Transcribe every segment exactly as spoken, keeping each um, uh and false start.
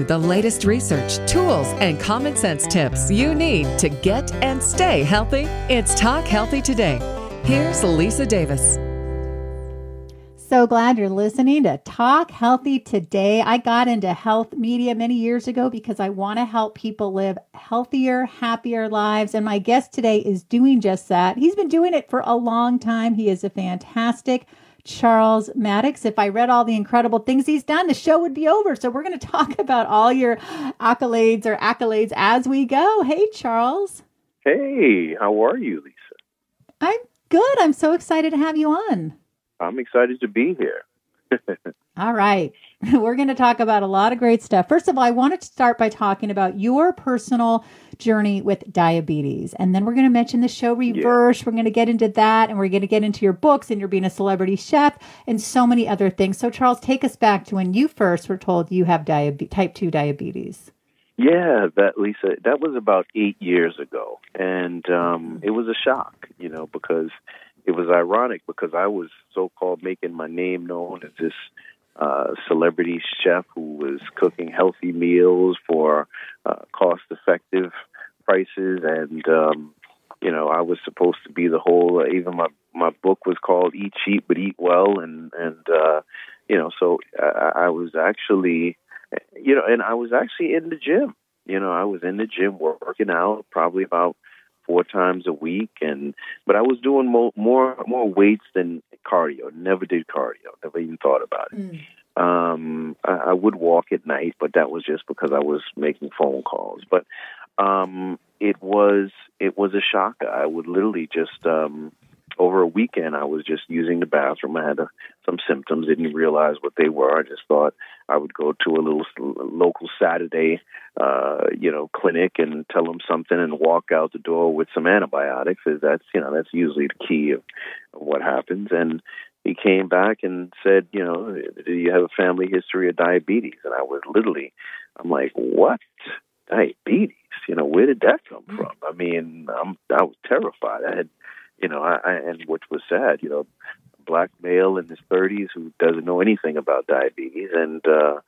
the latest research, tools, and common sense tips you need to get and stay healthy. It's Talk Healthy Today. Here's Lisa Davis. So glad you're listening to Talk Healthy Today. I got into health media many years ago because I want to help people live healthier, happier lives. And my guest today is doing just that. He's been doing it for a long time. He is a fantastic Charles Maddox. If I read all the incredible things he's done, the show would be over. So we're going to talk about all your accolades or accolades as we go. Hey, Charles. Hey, how are you, Lisa? I'm good. I'm so excited to have you on. I'm excited to be here. All right. We're going to talk about a lot of great stuff. First of all, I wanted to start by talking about your personal journey with diabetes. And then we're going to mention the show Reverse. Yeah. We're going to get into that. And we're going to get into your books and you're being a celebrity chef and so many other things. So, Charles, take us back to when you first were told you have diabe- type two diabetes. Yeah, that Lisa, that was about eight years ago. And um, it was a shock, you know, because it was ironic because I was so-called making my name known as this uh, celebrity chef who was cooking healthy meals for uh, cost-effective prices. And, um, you know, I was supposed to be the whole, uh, even my, my book was called Eat Cheap but Eat Well. And, and uh, you know, so I, I was actually, you know, and I was actually in the gym. You know, I was in the gym working out probably about four times a week, and but I was doing more more, more weights than cardio. Never did cardio. Never even thought about it. Mm. Um, I, I would walk at night, but that was just because I was making phone calls. But um, it was it was a shock. I would literally just um, over a weekend, I was just using the bathroom. I had a, some symptoms. Didn't realize what they were. I just thought I would go to a little local Saturday, uh, you know, clinic and tell them something and walk out the door with some antibiotics. That's, you know, that's usually the key of, of what happens. And he came back and said, you know, do you have a family history of diabetes? And I was literally, I'm like, what? Diabetes? You know, where did that come from? I mean, I'm, I was terrified. I had, you know, I, I and which was sad, you know, black male in his thirties who doesn't know anything about diabetes. And uh,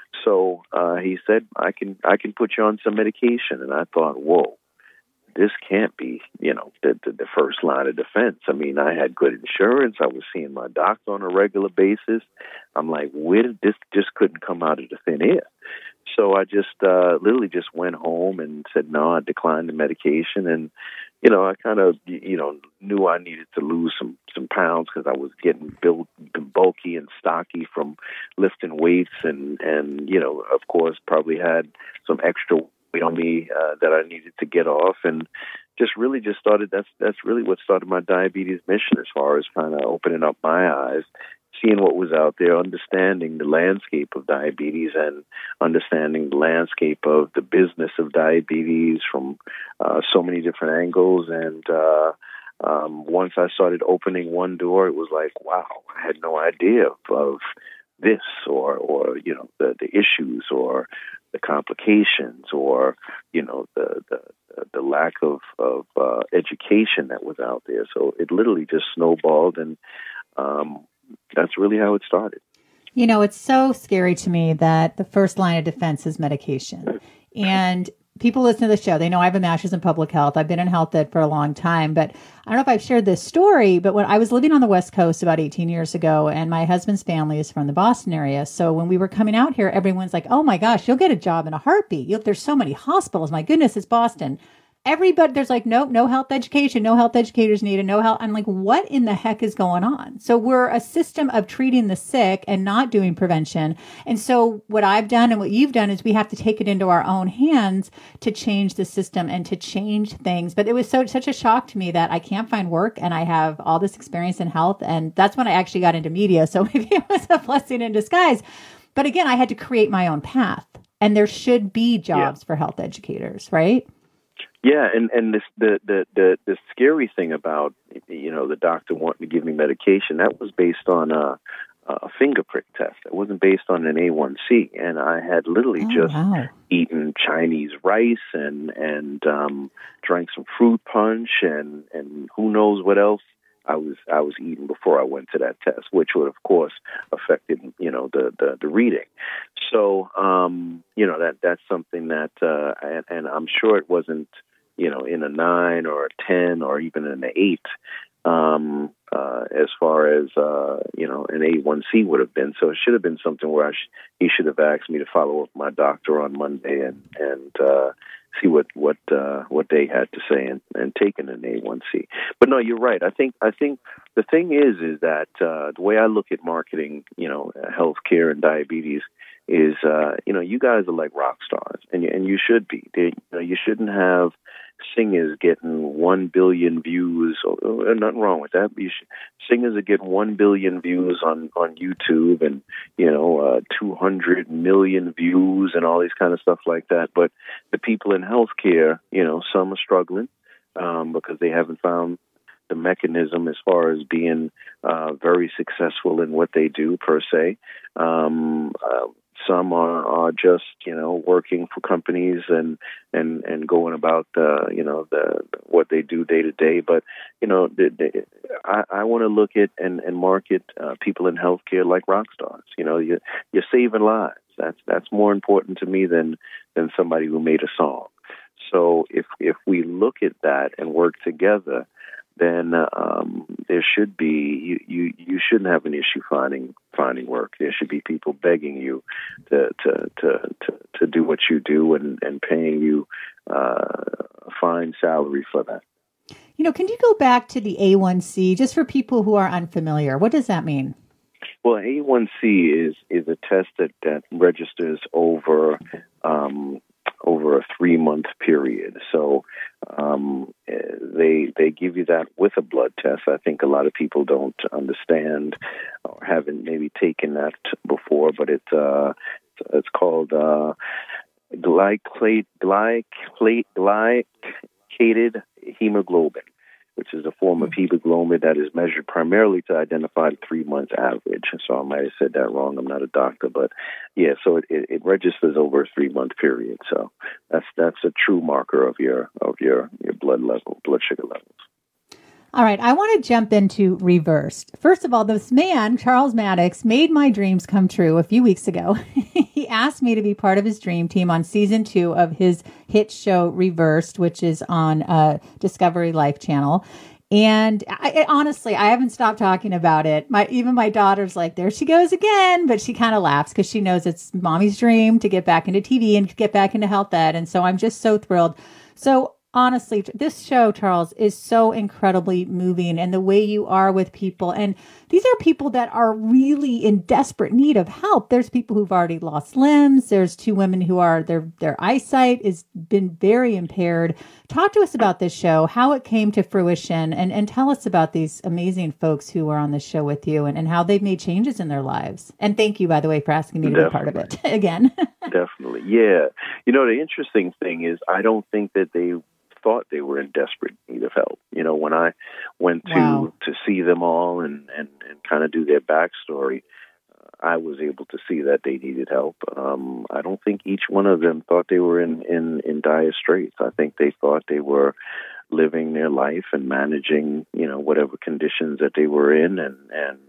so uh, he said, I can I can put you on some medication. And I thought, whoa, this can't be, you know, the, the, the first line of defense. I mean, I had good insurance. I was seeing my doctor on a regular basis. I'm like, where did this just couldn't come out of the thin air? So I just uh, literally just went home and said, no, I declined the medication. And, you know, I kind of, you know, knew I needed to lose some, some pounds because I was getting built bulky and stocky from lifting weights. And, and, you know, of course, probably had some extra weight on me uh, that I needed to get off. And just really just started, that's, that's really what started my diabetes mission as far as kind of opening up my eyes, seeing what was out there, understanding the landscape of diabetes and understanding the landscape of the business of diabetes from uh, so many different angles. And uh, um, once I started opening one door, it was like, wow, I had no idea of, of this or, or, you know, the, the issues or the complications or, you know, the, the, the lack of, of uh, education that was out there. So it literally just snowballed, and um, that's really how it started. You know, it's so scary to me that the first line of defense is medication. And people listen to the show. They know I have a master's in public health. I've been in health ed for a long time. But I don't know if I've shared this story, but when I was living on the West Coast about eighteen years ago, and my husband's family is from the Boston area. So when we were coming out here, everyone's like, oh my gosh, you'll get a job in a heartbeat. You'll, there's so many hospitals. My goodness, it's Boston. Everybody, there's like, nope, no health education, no health educators needed, no health. I'm like, what in the heck is going on? So we're a system of treating the sick and not doing prevention. And so what I've done and what you've done is we have to take it into our own hands to change the system and to change things. But it was so such a shock to me that I can't find work and I have all this experience in health. And that's when I actually got into media. So maybe it was a blessing in disguise. But again, I had to create my own path. And there should be jobs yeah. for health educators, right? Yeah, and, and this, the, the, the, the scary thing about, you know, the doctor wanting to give me medication, that was based on a, a finger prick test. It wasn't based on an A one C. And I had literally oh, just wow. eaten Chinese rice and, and um, drank some fruit punch and, and who knows what else I was I was eating before I went to that test, which would, of course, affected, you know, the, the, the reading. So, um, you know, that that's something that, uh, and, and I'm sure it wasn't, you know, in a nine or a ten or even an eight, um, uh, as far as, uh, you know, an A one C would have been. So it should have been something where I sh- he should have asked me to follow up with my doctor on Monday and, and, uh, see what, what, uh, what they had to say and, and taken an A one C. But no, you're right. I think, I think the thing is, is that, uh, the way I look at marketing, you know, healthcare and diabetes is, uh, you know, you guys are like rock stars, and you, and you should be. They, you know, you shouldn't have singers getting one billion views. Or, or nothing wrong with that. You should, singers are getting one billion views on, on YouTube, and you know, uh, two hundred million views, and all these kind of stuff like that. But the people in healthcare, you know, some are struggling um, because they haven't found the mechanism as far as being uh, very successful in what they do per se. Um, uh, Some are, are just, you know, working for companies and, and, and going about, uh, you know, the what they do day to day. But, you know, the, the, I, I want to look at and, and market uh, people in healthcare like rock stars. You know, you're, you're saving lives. That's that's more important to me than than somebody who made a song. So if if we look at that and work together, then um, there should be you, you you shouldn't have an issue finding finding work. There should be people begging you to to to to, to do what you do and, and paying you uh, a fine salary for that. You know, can you go back to the A one C just for people who are unfamiliar? What does that mean? Well, A one C is is a test that, that registers over um, over a three month period. So um, they they give you that with a blood test. I think a lot of people don't understand or haven't maybe taken that before, but it's uh, it's called uh, glycate glycate glycated hemoglobin, which is a form of hemoglobin that is measured primarily to identify the three-month average. So I might have said that wrong. I'm not a doctor, but yeah, so it, it, it registers over a three-month period. So that's that's a true marker of your of your, your blood level, blood sugar levels. All right, I want to jump into Reversed. First of all, this man, Charles Maddox, made my dreams come true a few weeks ago. He asked me to be part of his dream team on season two of his hit show Reversed, which is on uh, Discovery Life Channel. And I, honestly, I haven't stopped talking about it. My even my daughter's like, there she goes again, but she kind of laughs because she knows it's mommy's dream to get back into T V and get back into health ed. And so I'm just so thrilled. So honestly, this show, Charles, is so incredibly moving, and the way you are with people. And these are people that are really in desperate need of help. There's people who've already lost limbs. There's two women who are, their their eyesight has been very impaired. Talk to us about this show, how it came to fruition, and, and tell us about these amazing folks who are on the show with you and, and how they've made changes in their lives. And thank you, by the way, for asking me to Definitely. be part of it again. Definitely. Yeah. You know, the interesting thing is I don't think that they thought they were in desperate need of help. You know, when I went to, Wow. to see them all and, and, and kind of do their backstory, uh, I was able to see that they needed help. Um, I don't think each one of them thought they were in, in, in dire straits. I think they thought they were living their life and managing, you know, whatever conditions that they were in, and, and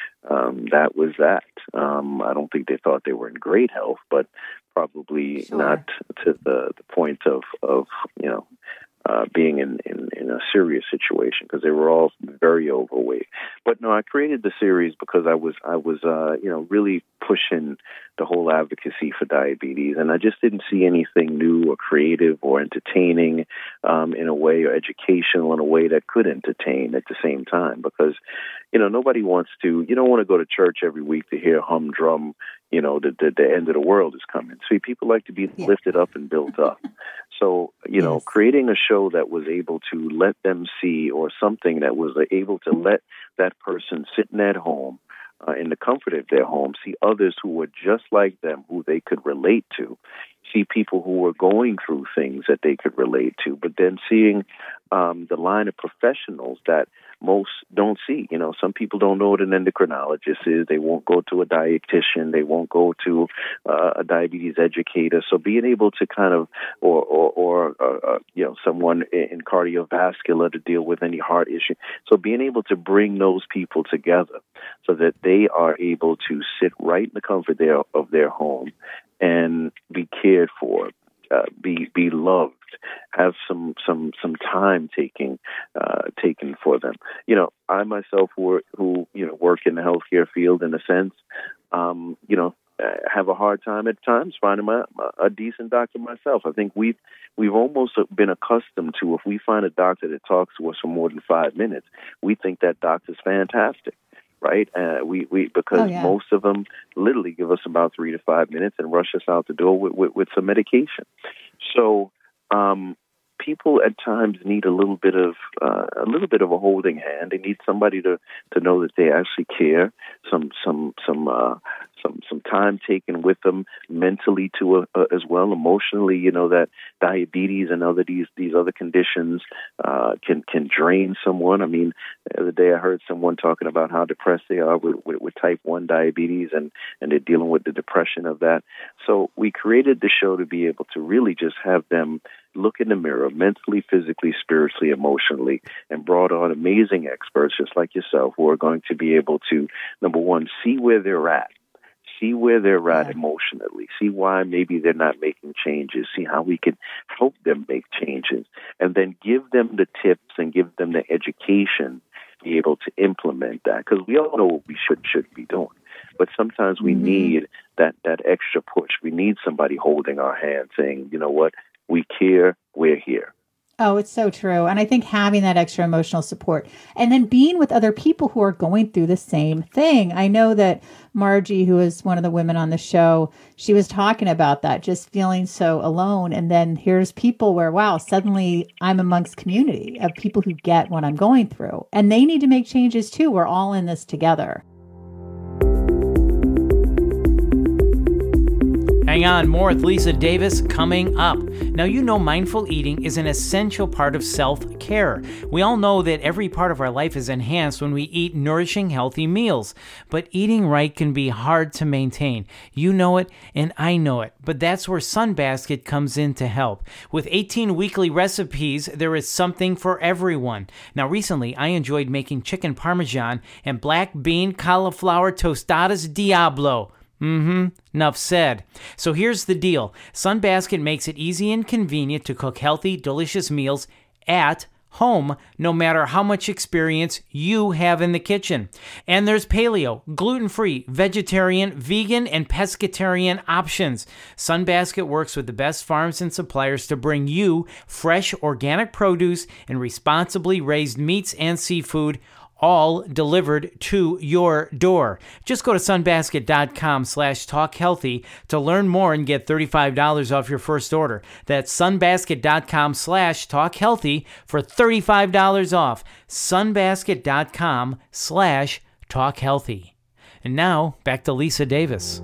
um, that was that. Um, I don't think they thought they were in great health, but probably Sure. not to the, the point of, of, you know, Uh, being in, in, in a serious situation, because they were all very overweight. But no, I created the series because I was I was uh, you know really pushing the whole advocacy for diabetes, and I just didn't see anything new or creative or entertaining um, in a way, or educational in a way that could entertain at the same time. Because you know nobody wants to. You don't want to go to church every week to hear humdrum. You know the, the the end of the world is coming. So people like to be Yeah. lifted up and built up. So, you know, Yes. creating a show that was able to let them see, or something that was able to let that person sitting at home uh, in the comfort of their home, see others who were just like them, who they could relate to, see people who were going through things that they could relate to, but then seeing um, the line of professionals that most don't see. You know, some people don't know what an endocrinologist is. They won't go to a dietitian. They won't go to uh, a diabetes educator. So being able to kind of, or, or, or uh, uh, you know, someone in cardiovascular to deal with any heart issue. So being able to bring those people together so that they are able to sit right in the comfort there of their home and be cared for, uh, be be loved, have some some some time taking uh, taken for them. You know, I myself work, who you know work in the healthcare field in a sense, um, you know, have a hard time at times finding my, a decent doctor myself. I think we've we've almost been accustomed to, if we find a doctor that talks to us for more than five minutes, we think that doctor's fantastic. Right, uh, we we because oh, yeah. most of them literally give us about three to five minutes and rush us out the door with with, with some medication. So um, people at times need a little bit of uh, a little bit of a holding hand. They need somebody to, to know that they actually care. Some some some uh, some some time taken with them mentally too, uh, as well, emotionally. You know that diabetes and other these these other conditions uh, can can drain someone. I mean, the other day I heard someone talking about how depressed they are with, with, with type one diabetes, and, and they're dealing with the depression of that. So we created the show to be able to really just have them look in the mirror mentally, physically, spiritually, emotionally, and brought on amazing experts just like yourself who are going to be able to, number one, see where they're at. See where they're at yeah. emotionally. See why maybe they're not making changes. See how we can help them make changes. And then give them the tips and give them the education to be able to implement that. Because we all know what we should should be doing. But sometimes we mm-hmm. need that, that extra push. We need somebody holding our hand saying, you know what, we care, we're here. Oh, it's so true. And I think having that extra emotional support and then being with other people who are going through the same thing. I know that Margie, who is one of the women on the show, she was talking about that, just feeling so alone. And then here's people where, wow, suddenly I'm amongst community of people who get what I'm going through. And they need to make changes too. We're all in this together. Hang on, more with Lisa Davis coming up. Now, you know mindful eating is an essential part of self-care. We all know that every part of our life is enhanced when we eat nourishing, healthy meals. But eating right can be hard to maintain. You know it, and I know it. But that's where Sunbasket comes in to help. With eighteen weekly recipes, there is something for everyone. Now, recently, I enjoyed making chicken parmesan and black bean cauliflower tostadas Diablo. Mm-hmm. Enough said. So here's the deal. Sunbasket makes it easy and convenient to cook healthy, delicious meals at home, no matter how much experience you have in the kitchen. And there's paleo, gluten-free, vegetarian, vegan, and pescatarian options. Sunbasket works with the best farms and suppliers to bring you fresh, organic produce and responsibly raised meats and seafood, all delivered to your door. Just go to sunbasket.com slash talkhealthy to learn more and get thirty-five dollars off your first order. That's sunbasket.com slash talkhealthy for thirty-five dollars off. sunbasket.com slash talkhealthy. And now, back to Lisa Davis.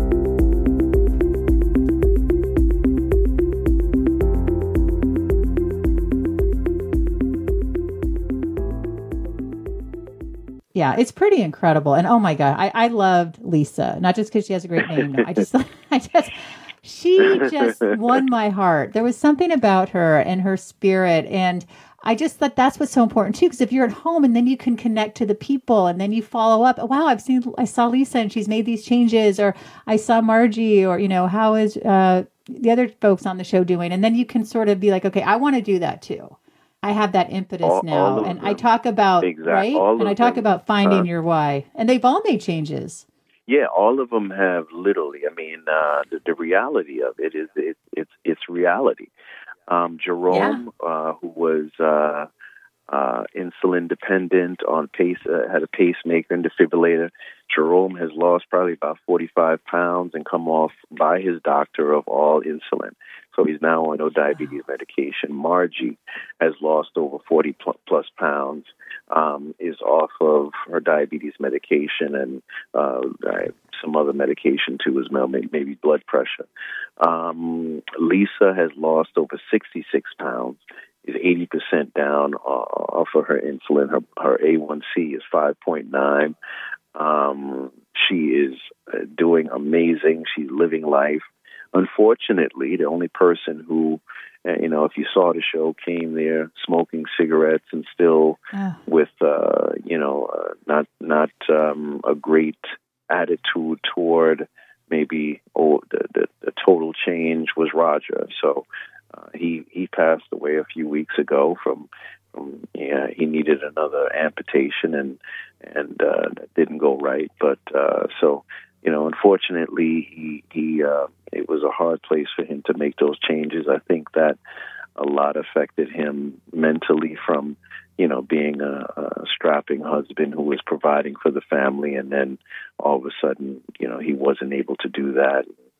Yeah, it's pretty incredible. And oh my God, I, I loved Lisa, not just because she has a great name. No, I just, I just, she just won my heart. There was something about her and her spirit. And I just thought that's what's so important too, because if you're at home and then you can connect to the people and then you follow up, wow, I've seen, I saw Lisa and she's made these changes, or I saw Margie, or, you know, how is uh, the other folks on the show doing? And then you can sort of be like, okay, I want to do that too. I have that impetus all, now. All and them. I talk about, exactly. right? All and I talk them. about finding uh, your why. And they've all made changes. Yeah, all of them have literally. I mean, uh, the, the reality of it is it, it's it's reality. Um, Jerome, yeah. uh, who was uh, uh, insulin dependent on pace, uh, had a pacemaker and defibrillator. Jerome has lost probably about forty-five pounds and come off by his doctor of all insulin. So he's now on no diabetes medication. Margie has lost over forty plus pounds, um, is off of her diabetes medication and uh, some other medication too as well, maybe blood pressure. Um, Lisa has lost over sixty-six pounds, is eighty percent down off of her insulin. Her, her A one C is five point nine. Um, she is doing amazing. She's living life. Unfortunately, the only person who, uh, you know, if you saw the show, came there smoking cigarettes and still oh. with, uh, you know, uh, not not um, a great attitude toward maybe oh, the, the, the change was Roger. So uh, he he passed away a few weeks ago from from yeah he needed another amputation and and uh, that didn't go right. But uh, so you know, unfortunately, he he uh, it was a hard place for him to make those changes. I think that a lot affected him mentally from, you know, being a, a strapping husband who was providing for the family, and then all of a sudden, you know, he wasn't able to do that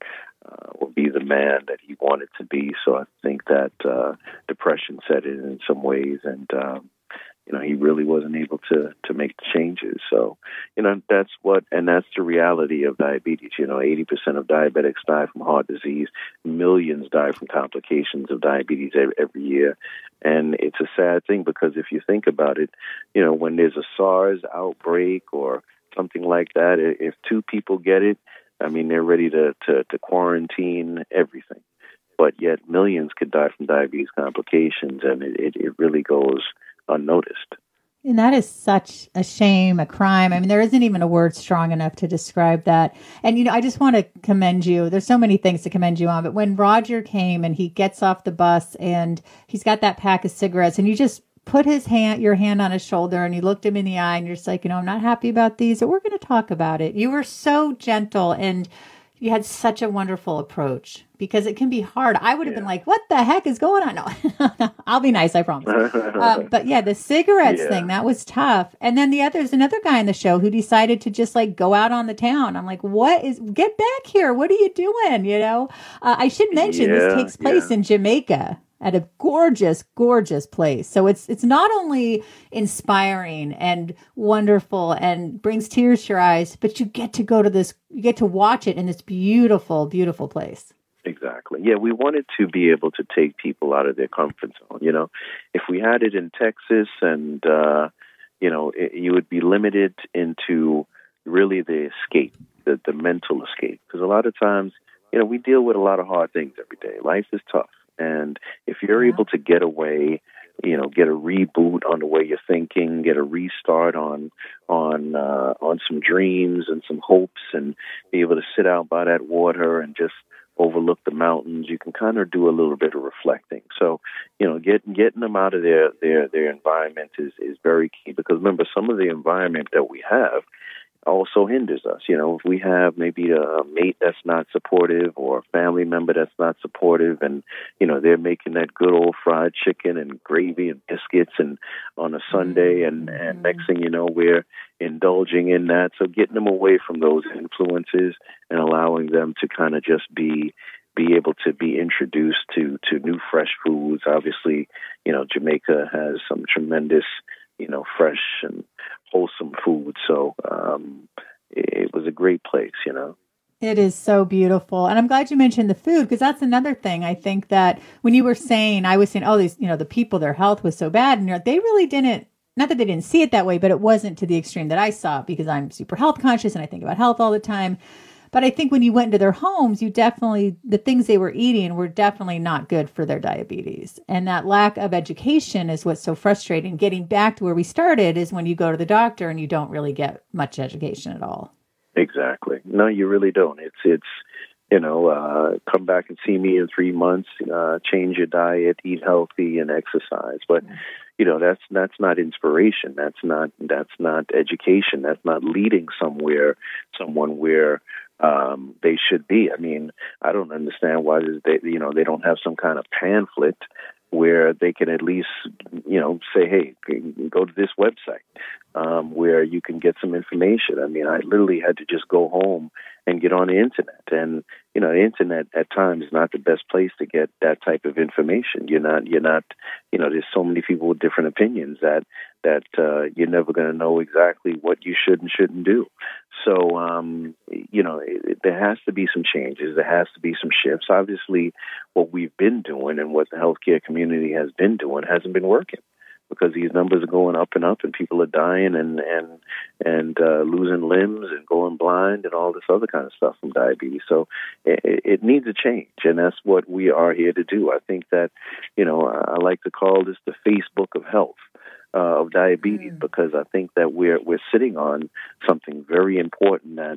uh, or be the man that he wanted to be. So I think that uh, depression set in in some ways, and um, you know, he really wasn't able to to make the changes. So, you know, that's what, and that's the reality of diabetes. You know, eighty percent of diabetics die from heart disease. Millions die from complications of diabetes every, every year. And it's a sad thing because if you think about it, you know, when there's a SARS outbreak or something like that, if two people get it, I mean, they're ready to, to, to quarantine everything. But yet millions could die from diabetes complications, and it, it, it really goes unnoticed. And that is such a shame, a crime. I mean, there isn't even a word strong enough to describe that. And, you know, I just want to commend you. There's so many things to commend you on. But when Roger came and he gets off the bus and he's got that pack of cigarettes and you just put his hand, your hand on his shoulder and you looked him in the eye and you're just like, you know, I'm not happy about these, but we're going to talk about it. You were so gentle and you had such a wonderful approach because it can be hard. I would have yeah. been like, what the heck is going on? No, I'll be nice, I promise. um, but yeah, the cigarettes yeah. thing, that was tough. And then the other, there's another guy in the show who decided to just like go out on the town. I'm like, what is, get back here. What are you doing? You know, uh, I should mention yeah, this takes place yeah. in Jamaica. At a gorgeous, gorgeous place. So it's it's not only inspiring and wonderful and brings tears to your eyes, but you get to go to this, you get to watch it in this beautiful, beautiful place. Exactly. Yeah, we wanted to be able to take people out of their comfort zone. You know, if we had it in Texas and, uh, you know, it, you would be limited into really the escape, the, the mental escape. Because a lot of times, you know, we deal with a lot of hard things every day. Life is tough. And if you're yeah. able to get away, you know, get a reboot on the way you're thinking, get a restart on on uh, on some dreams and some hopes, and be able to sit out by that water and just overlook the mountains, you can kind of do a little bit of reflecting. So, you know, getting getting them out of their their their environment is is very key. Because remember, some of the environment that we have also hinders us. You know, if we have maybe a mate that's not supportive or a family member that's not supportive, and, you know, they're making that good old fried chicken and gravy and biscuits and on a Sunday, and, and next thing you know, we're indulging in that. So getting them away from those influences and allowing them to kind of just be be able to be introduced to, to new fresh foods. Obviously, you know, Jamaica has some tremendous, you know, fresh and wholesome food. So um, it was a great place, you know. It is so beautiful. And I'm glad you mentioned the food, because that's another thing. I think that when you were saying, I was saying, oh, these, you know, the people, their health was so bad. And they really didn't, not that they didn't see it that way, but it wasn't to the extreme that I saw, because I'm super health conscious and I think about health all the time. But I think when you went into their homes, you definitely, the things they were eating were definitely not good for their diabetes. And that lack of education is what's so frustrating. Getting back to where we started is when you go to the doctor and you don't really get much education at all. Exactly. No, you really don't. It's, it's you know, uh, come back and see me in three months, uh, change your diet, eat healthy, and exercise. But, you know, that's that's not inspiration. That's not that's not education. That's not leading somewhere, someone where um, they should be. I mean, I don't understand why they, you know, they don't have some kind of pamphlet where they can at least, you know, say, hey, go to this website um, where you can get some information. I mean, I literally had to just go home and get on the internet. And, you know, the internet at times is not the best place to get that type of information. You're not, you're not, you know, there's so many people with different opinions that, that uh, you're never going to know exactly what you should and shouldn't do. So, um, you know, it, there has to be some changes. There has to be some shifts. Obviously, what we've been doing and what the healthcare community has been doing hasn't been working, because these numbers are going up and up, and people are dying and and and uh, losing limbs and going blind and all this other kind of stuff from diabetes. So it, it needs a change, and that's what we are here to do. I think that, you know, I like to call this the Facebook of health. Uh, of diabetes, mm. because I think that we're we're sitting on something very important that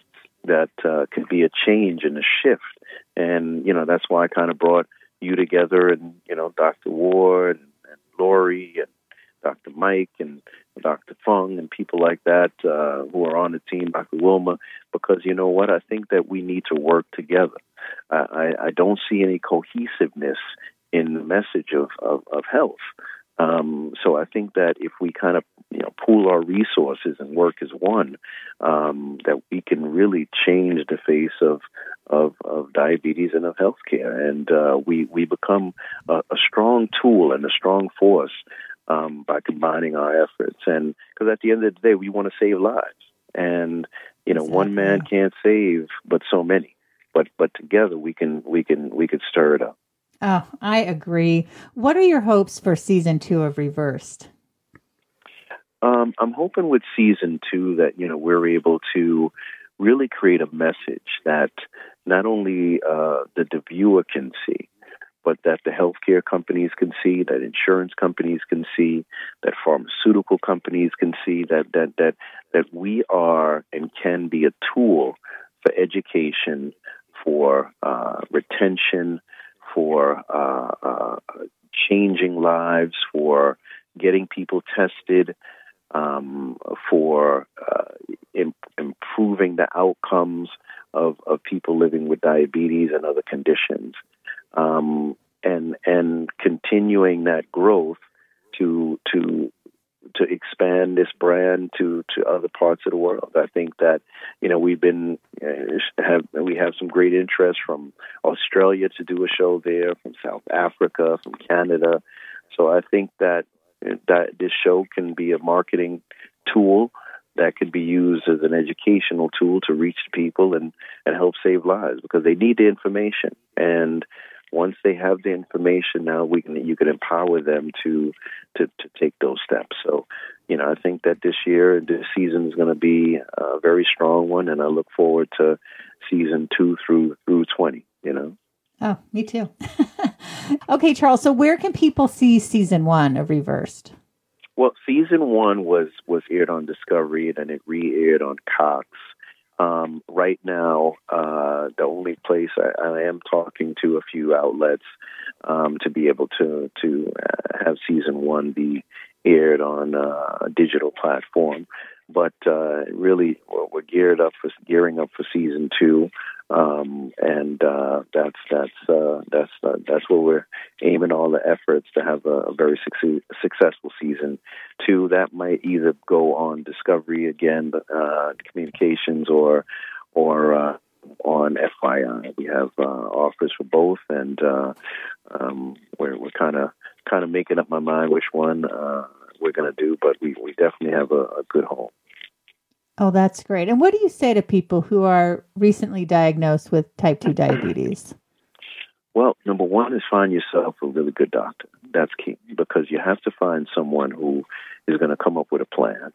that uh, could be a change and a shift. And, you know, that's why I kind of brought you together and, you know, Doctor Ward and, and Lori and Doctor Mike and Doctor Fung and people like that uh, who are on the team, Doctor Wilma, because you know what? I think that we need to work together. Uh, I, I don't see any cohesiveness in the message of, of, of health. Um, so I think that if we kind of, you know, pool our resources and work as one, um, that we can really change the face of of, of diabetes and of healthcare, and uh, we we become a, a strong tool and a strong force um, by combining our efforts. And because at the end of the day, we want to save lives, and you know, exactly. One man can't save, but so many. But but together we can we can we could stir it up. Oh, I agree. What are your hopes for season two of Reversed? Um, I'm hoping with season two that, you know, we're able to really create a message that not only uh, the, the viewer can see, but that the healthcare companies can see, that insurance companies can see, that pharmaceutical companies can see, that that that that we are and can be a tool for education, for uh, retention, for uh, uh, changing lives, for getting people tested, um, for uh, im- improving the outcomes of, of people living with diabetes and other conditions, um, and and continuing that growth to to to expand this brand to, to other parts of the world. I think that, you know, we've been, uh, have we have some great interest from Australia to do a show there, from South Africa, from Canada. So I think that, that this show can be a marketing tool that could be used as an educational tool to reach people and, and help save lives, because they need the information. And once they have the information, now we can you can empower them to, to, to take those steps. So, you know, I think that this year, this season is going to be a very strong one, and I look forward to season two through through twenty. You know. Oh, me too. Okay, Charles. So, where can people see season one of Reversed? Well, season one was was aired on Discovery, and then it re-aired on Cox. Um, right now, uh, the only place I, I am talking to a few outlets um, to be able to to uh, have season one be aired on uh, a digital platform, but uh, really we're, we're geared up for gearing up for season two, um, and uh, that's that's uh, that's uh, that's where we're aiming all the efforts to have a, a very succe- successful season two. That might either go on Discovery again, uh, communications, or or uh, on F Y I. We have uh, offers for both, and uh, um, we're we're kind of kind of making up my mind which one uh, we're going to do, but we, we definitely have a, a good home. Oh, that's great. And what do you say to people who are recently diagnosed with type two diabetes? Well, number one is find yourself a really good doctor. That's key, because you have to find someone who is going to come up with a plan,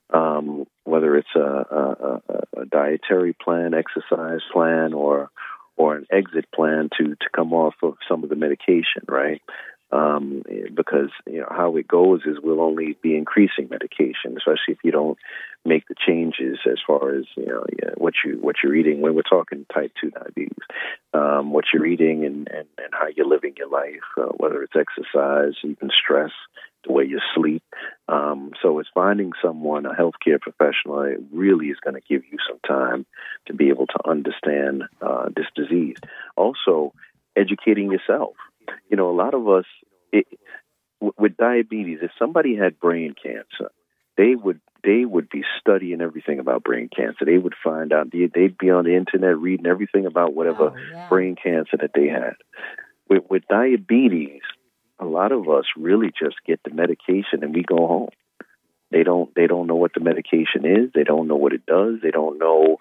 um, whether it's a, a, a, a dietary plan, exercise plan, or or an exit plan to, to come off of some of the medication, right? Um, because, you know, how it goes is we'll only be increasing medication, especially if you don't make the changes as far as, you know, yeah, what you what you're eating. When we're talking type two diabetes, um, what you're eating and, and, and how you're living your life, uh, whether it's exercise, even stress, the way you sleep. Um, so it's finding someone, a healthcare professional, that really is going to give you some time to be able to understand uh, this disease. Also, educating yourself. You know, a lot of us, it, with diabetes, if somebody had brain cancer, they would they would be studying everything about brain cancer. They would find out, they'd be on the internet reading everything about whatever oh, yeah. brain cancer that they had. With, with diabetes, a lot of us really just get the medication and we go home. They don't they don't know what the medication is. They don't know what it does. They don't know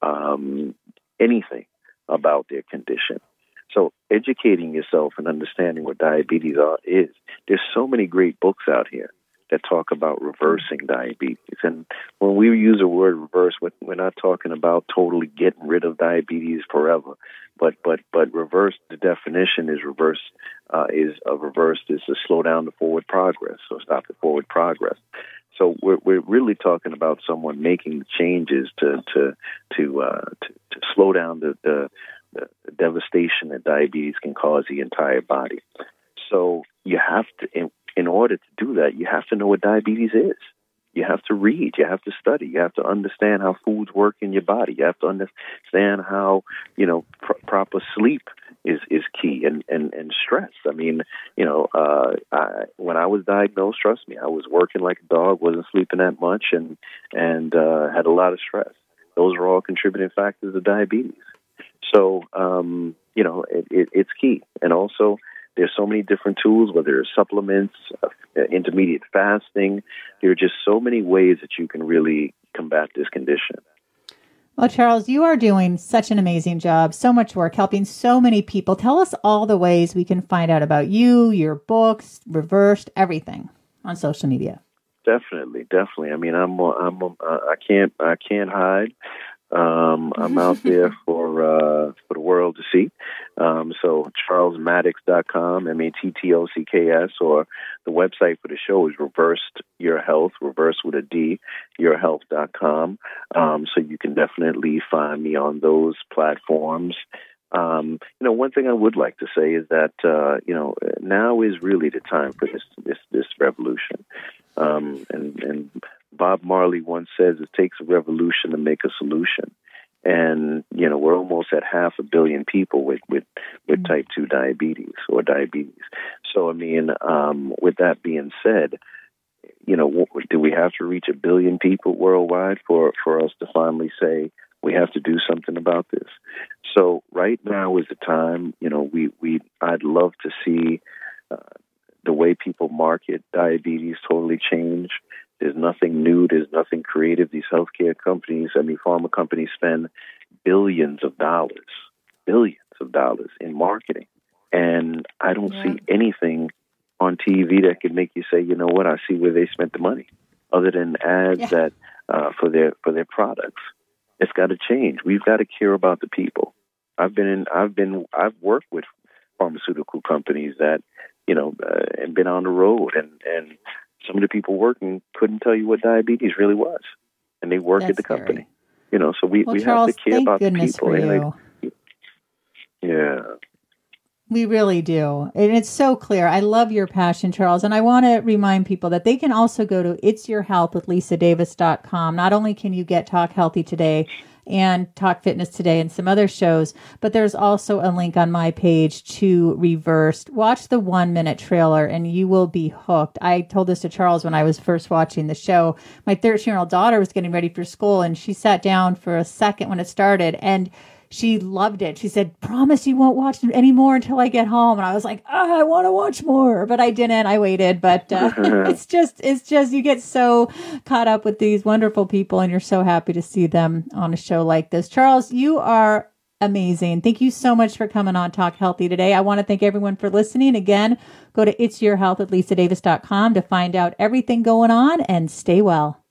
um, anything about their condition. So educating yourself and understanding what diabetes are, is, there's so many great books out here that talk about reversing diabetes. And when we use the word reverse, we're not talking about totally getting rid of diabetes forever. But but but reverse, the definition is reverse, uh, is a reverse is to slow down the forward progress, so stop the forward progress. So we're we're really talking about someone making changes to to to uh, to, to slow down the, the the devastation that diabetes can cause the entire body. So you have to, in, in order to do that, you have to know what diabetes is. You have to read. You have to study. You have to understand how foods work in your body. You have to understand how, you know, pr- proper sleep is, is key, and, and, and stress. I mean, you know, uh, I, when I was diagnosed, trust me, I was working like a dog, wasn't sleeping that much, and and uh, had a lot of stress. Those are all contributing factors of diabetes. So, um, you know, it, it, it's key. And also, there's so many different tools, whether it's supplements, uh, intermediate fasting. There are just so many ways that you can really combat this condition. Well, Charles, you are doing such an amazing job, so much work, helping so many people. Tell us all the ways we can find out about you, your books, Reversed, everything on social media. Definitely, definitely. I mean, I'm, I'm, uh, I can't, I can't hide. Um, I'm out there for uh, for the world to see. Um, so charles maddox dot com, M A T T O C K S, or the website for the show is Reversed Your Health, reverse with a D, your health dot com. Um, so you can definitely find me on those platforms. Um, you know, one thing I would like to say is that, uh, you know, now is really the time for this, this, this revolution. Um, and, and Bob Marley once says it takes a revolution to make a solution. And, you know, we're almost at half a billion people with, with, with type two diabetes or diabetes. So, I mean, um, with that being said, you know, do we have to reach a billion people worldwide for, for us to finally say we have to do something about this? So right now is the time. You know, we, we I'd love to see uh, the way people market diabetes totally change. There's nothing new. There's nothing creative. These healthcare companies, I mean, pharma companies spend billions of dollars, billions of dollars in marketing. And I don't yeah. see anything on T V that could make you say, you know what, I see where they spent the money, other than ads yeah. that uh, for their for their products. It's got to change. We've got to care about the people. I've been in, I've been, I've worked with pharmaceutical companies that, you know, uh, and been on the road, and, and some of the people working couldn't tell you what diabetes really was, and they work That's at the scary. company. You know, so we, well, we Charles, have to care about the people. For you. They, yeah. We really do. And it's so clear. I love your passion, Charles. And I want to remind people that they can also go to its your health with lisa davis dot com. Not only can you get Talk Healthy Today and Talk Fitness Today and some other shows, but there's also a link on my page to Reversed. Watch the one minute trailer and you will be hooked. I told this to Charles when I was first watching the show. My thirteen year old daughter was getting ready for school and she sat down for a second when it started, and she loved it. She said, promise you won't watch it anymore until I get home. And I was like, oh, I want to watch more, but I didn't. I waited. But uh, it's just, it's just, you get so caught up with these wonderful people and you're so happy to see them on a show like this. Charles, you are amazing. Thank you so much for coming on Talk Healthy today. I want to thank everyone for listening. Again, go to its your health at lisa davis dot com to find out everything going on, and stay well.